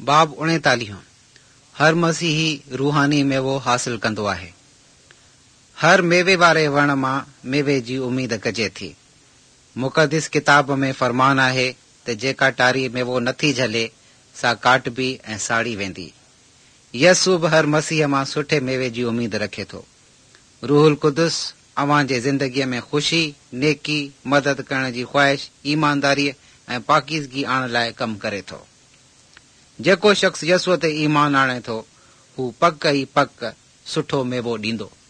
बाब 39 हर मसीही रूहानी मेवो हासिल कंदो आहे। हर मेवे वारे वण मां मेवे जी उम्मीद कजे थी। मुक़दस किताब में फरमान आहे त जेका टारी मेवो नथी झले सा काटबी ऐं साड़ी वेंदी। यसू बि हर मसीह मां सुठे मेवे जी उम्मीद रखे थो। रूहुल कुदुस अव्हां जे ज़िंदगीअ में ख़ुशी, नेकी, मदद करण जी ख़्वाहिश, ईमानदारी ऐं पाकीज़गी आणण लाइ कमु करे थो। जेको शख़्स यसूअ ते ईमान आणे थो हू पक ई पक सुठो मेवो ॾींदो।